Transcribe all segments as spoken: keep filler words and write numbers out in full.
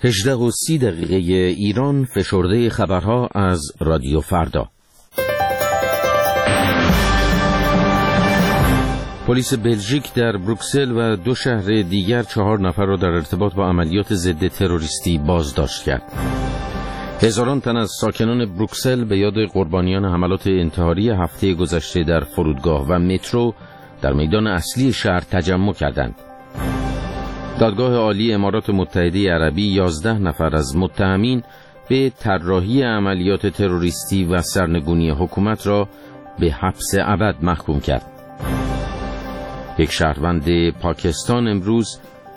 هجده و سی دقیقه ایران، فشرده خبرها از رادیو فردا. پلیس بلژیک در بروکسل و دو شهر دیگر چهار نفر را در ارتباط با عملیات ضد تروریستی بازداشت کرد. هزاران تن از ساکنان بروکسل به یاد قربانیان حملات انتحاری هفته گذشته در فرودگاه و مترو در میدان اصلی شهر تجمع کردند. دادگاه عالی امارات متحده عربی یازده نفر از متهمین به طراحی عملیات تروریستی و سرنگونی حکومت را به حبس ابد محکوم کرد. یک شهروند پاکستان امروز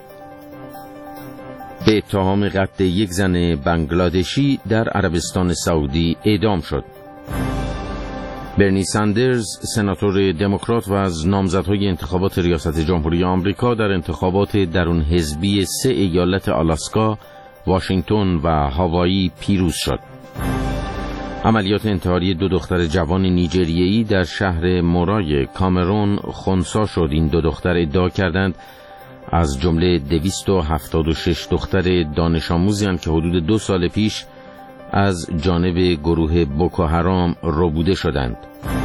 به اتهام قتل یک زن بنگلادشی در عربستان سعودی اعدام شد. برنی ساندرز، سناتور دموکرات و از نامزدهای انتخابات ریاست جمهوری آمریکا در انتخابات درون حزبی سه ایالت آلاسکا، واشنگتن و هاوایی پیروز شد. عملیات انتحاری دو دختر جوان نیجریه‌ای در شهر مورای کامرون خنثی شد. این دو دختر ادعا کردند از جمله دویست و هفتاد و شش دختر دانش آموزی که حدود دو سال پیش از جانب گروه بوکوحرام ربوده شدند.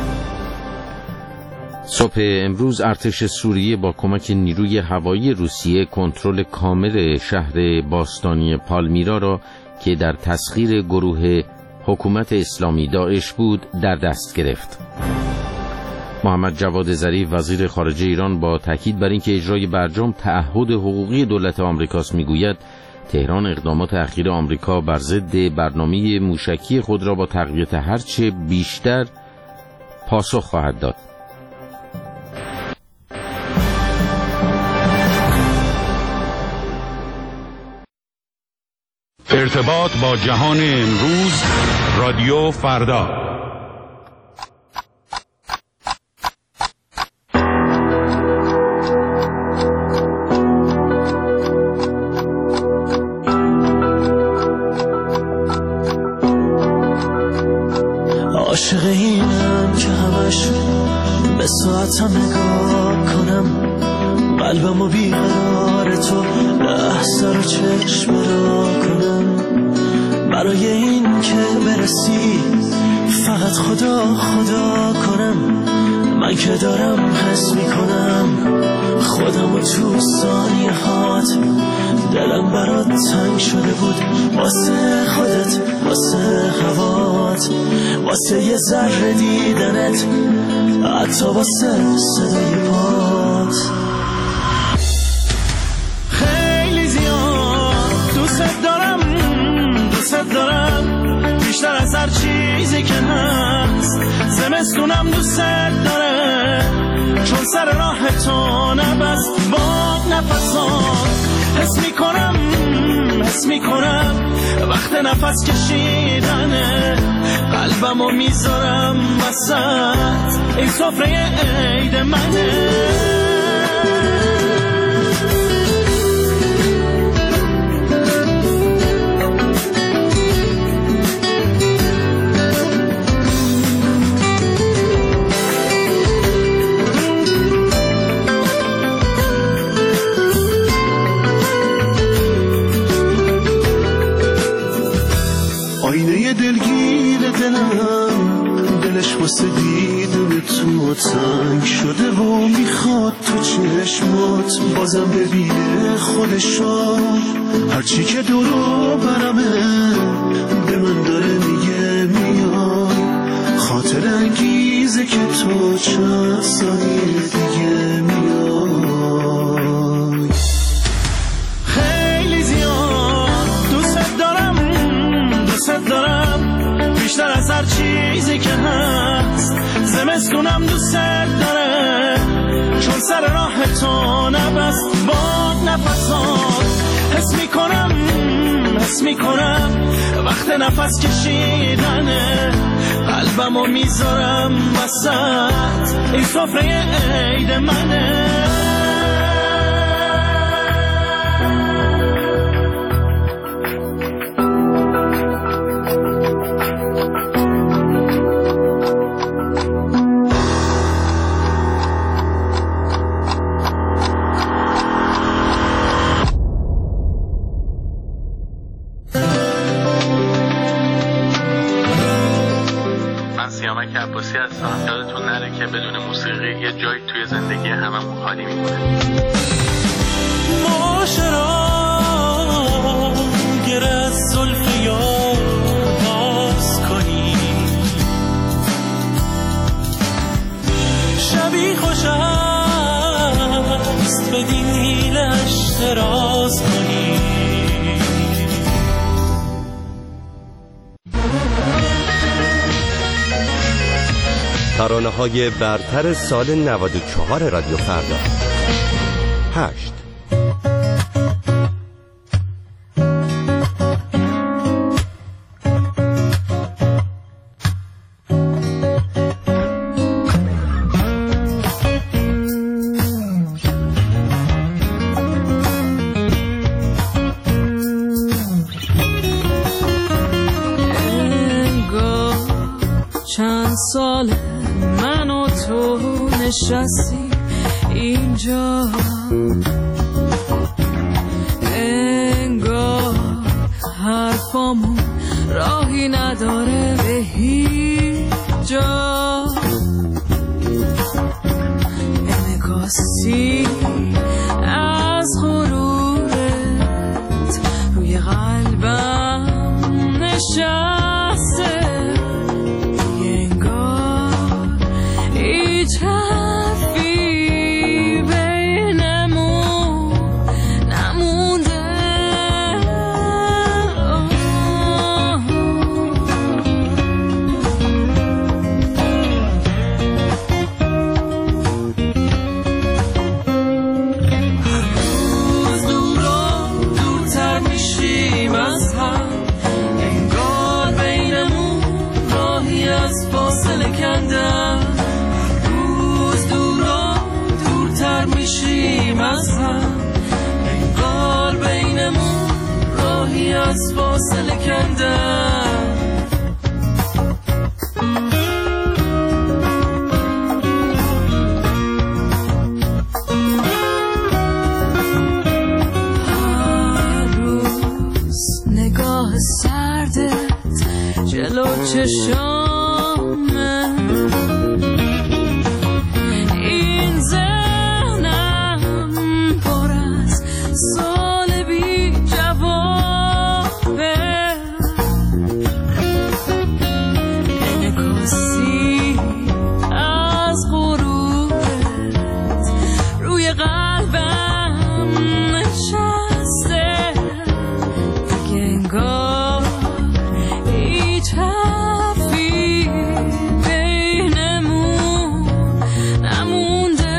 صبح امروز ارتش سوریه با کمک نیروی هوایی روسیه کنترل کامل شهر باستانی پالمیرا را که در تسخیر گروه حکومت اسلامی داعش بود در دست گرفت. محمد جواد ظریف وزیر خارجه ایران با تاکید بر اینکه اجرای برجام تعهد حقوقی دولت آمریکاست میگوید تهران اقدامات اخیر آمریکا بر ضد برنامه موشکی خود را با تقویت هرچه بیشتر پاسخ خواهد داد. ارتباط با جهان امروز، رادیو فردا. عاشق اینم که همش به ساعتم نگاه کنم، قلبمو بیقرار تو لحظه رو چشم را کنم. برای این که برسی فقط خدا خدا کنم، من که دارم حس میکنم خودمو تو ثانیه هات. دلم برات تنگ شده بود واسه خودت، واسه هوات، واسه یه ذره دیدنت، حتی واسه صدای پات. خیلی زیاد دوست دارم، دوست دارم بیشتر از هر چیزی که هست. زمستونم دوست داره چون سر راه تو نبست با نفسات. حس میکنم حس میکنم وقت نفس کشیدنه، قلبمو میذارم وسط این سفره عید منه. آینه دلگیر دلم، دلش واسه دیدن تو تنگ شده و میخواد تو چشمات بازم ببینه خودشو. هرچی که دورو برمه به من داره میگه میای، خاطر انگیزه که تو چند ثانیه دیگه میای. خیلی زیاد دوست دارم، دوست دارم بیشتر از هر چیزی که هست. زمستونم دوست داره چون سر راه تو نبست با نفسات. حس میکنم حس میکنم وقت نفس کشیدنه، قلبمو میذارم وسط این سفره عید منه. نمک عباسی هستم. یادتون نره که بدون موسیقی یه جایی توی زندگی هممون خالی میمونه. معاشران گر از زلف یار باز کنی، شبی خوش است به دیلش دراز کنی. ترانه‌های برتر سال نود و چهار رادیو فردا. هشت. چند سال من و تو نشستی اینجا، انگار حرفامون راهی نداره به هیچ جا. انعکاسی از غرورت روی قلبم نشسته، هیچ حرفی بینمون نمونده. هر روز دور و دورتر میشیم از هم، انگار بینمون راهی از فاصله کندن. میشیم از هم، انگار بینمون راهی از فاصله کندن. هر روز نگاه سردت جلو چشامه، سال بی جوابه. انعکاسی از غرورت روی قلبم نشسته، دیگه انگار هیچ حرفی بینمون نمونده.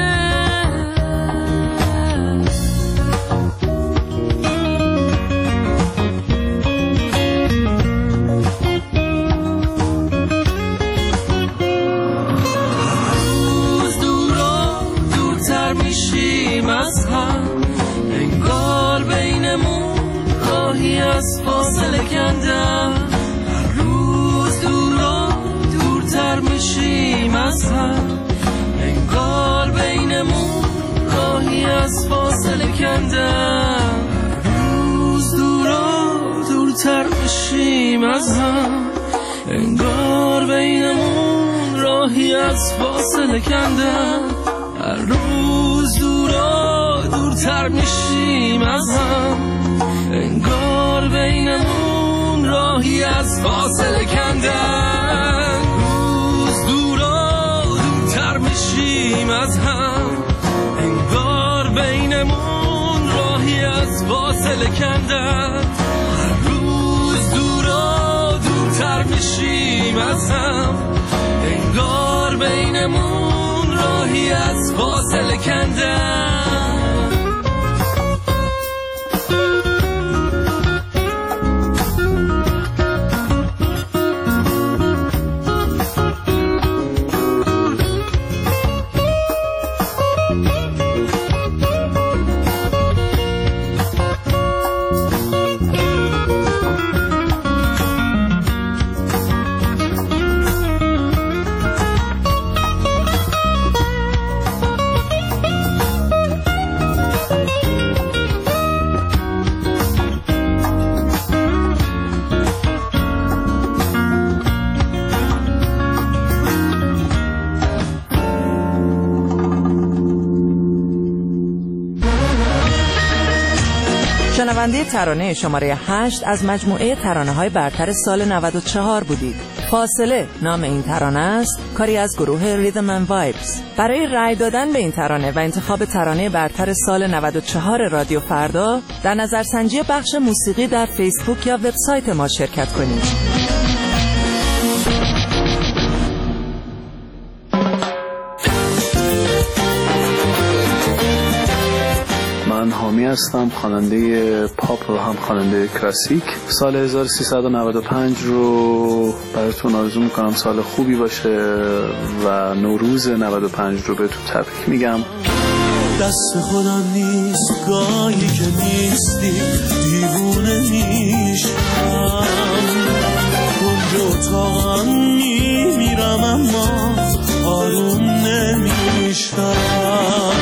میشیم از هم، انگار بینمون راهی از فاصله کندن. هر روز دور و دورتر میشیم از هم، انگار بینمون راهی از فاصله کندن. روز دور و دورتر میشیم از هم، انگار بینمون راهی از فاصله کندن. هر روز دور و دورتر میشیم از هم، انگار بینمون راهی از فاصله کندن. روز دور و دورتر میشیم از هم، انگار بینمون راهی از فاصله کندن. هر روز دور و دورتر میشیم از هم، انگار بینمون راهی از فاصله کندن. شنونده ترانه شماره هشت از مجموعه ترانه‌های برتر سال نود و چهار بودید. فاصله نام این ترانه است، کاری از گروه ریدم اند وایبز. برای رأی دادن به این ترانه و انتخاب ترانه برتر سال نود و چهار رادیو فردا در نظرسنجی بخش موسیقی در فیسبوک یا وبسایت ما شرکت کنید. من حامی هستم، خواننده پاپ و هم خواننده کلاسیک. سال هزار و سیصد و نود و پنج رو براتون آرزو میکنم سال خوبی باشه و نوروز نود و پنج رو بهتون تبریک میگم. دست خودم نیست گاهی که نیستی، دیوونه میشم، کنج اتاقم میمیرم اما آروم نمیشم.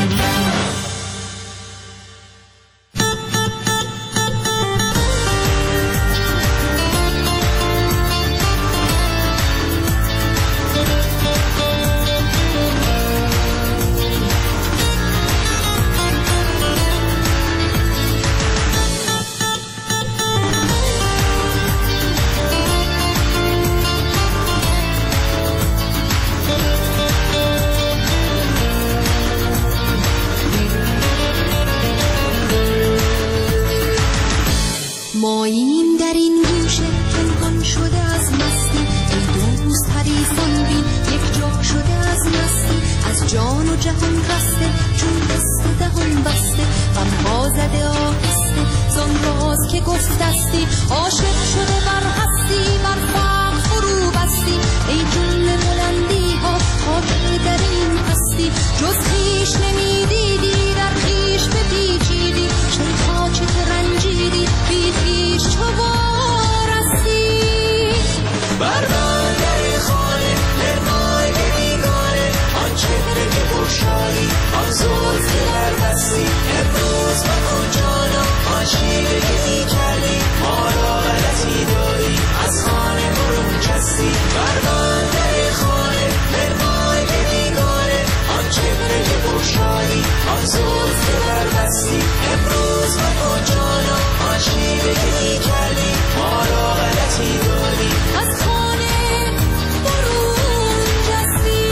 ماییم در این گوشه پنهان شده از مستی، ای دوست حریفان بین یک جا شده از مستی، از جان و جهان رسته چون دست دهان بسته، غمها زده آهسته زان راز که گفتستی، عاشق شده بر هستی بر فقر فرو بستی، ای جمله بلندی ها خاطر در این هستی، جز خویش نمیدیدی در خویش بپیچیدی، شیخا چه رنجیدی بی خویش چو وارستی. بر بندر خانه نرمای بیگانه، آن چهره که بگشایی آن زلف که بربستی، امروز مکن جانا آن شیوه که میکردی، ما را غلطی داری از خانه برون جستی. بر بندر خانه نرمای بیگانه، آن چهره که بگشایی آن زلف که بربستی، امروز مکن جانا آن شیوه که میکردی، ما را غلطی داری از خانه برون جستی.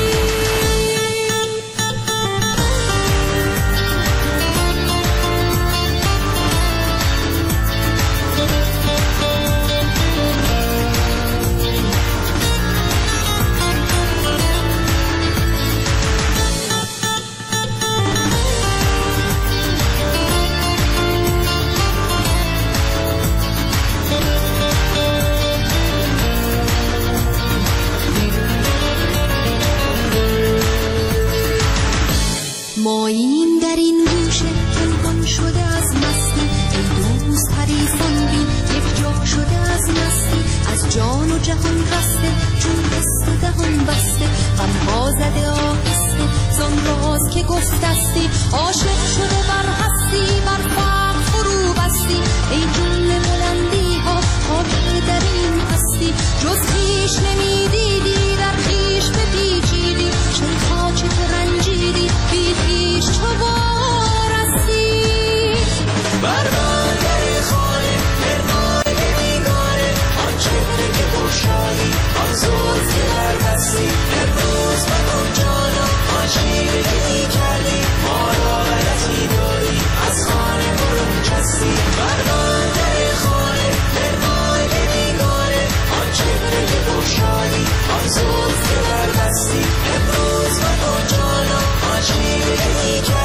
ماییم در این گوشه پنهان شده از مستی، ای دوست حریفان بین یک جا شده از مستی، از جان و جهان رسته چون دست دهان بسته، غمها زده آهسته زان راز که گفتستی، عاشق شده بر هستی بر فقر فرو بستی، ای جمله بلندی ها خاطر در این هستی، جز خویش نمیدیدی در خویش بپیچیدی، شیخا چه رنجیدی بی خویش چو وارستی. بر بندر خانه نرمای بیگانه، آن چهره که بگشایی آن زلف که بربستی، امروز مکن جانا آن شیوه که میکردی، ما را غلطی داری از خانه برون جستی. بر بندر خانه نرمای بیگانه، آن چهره که بگشایی آن زلف که بربستی، امروز مکن جانا آن شیوه که میکردی،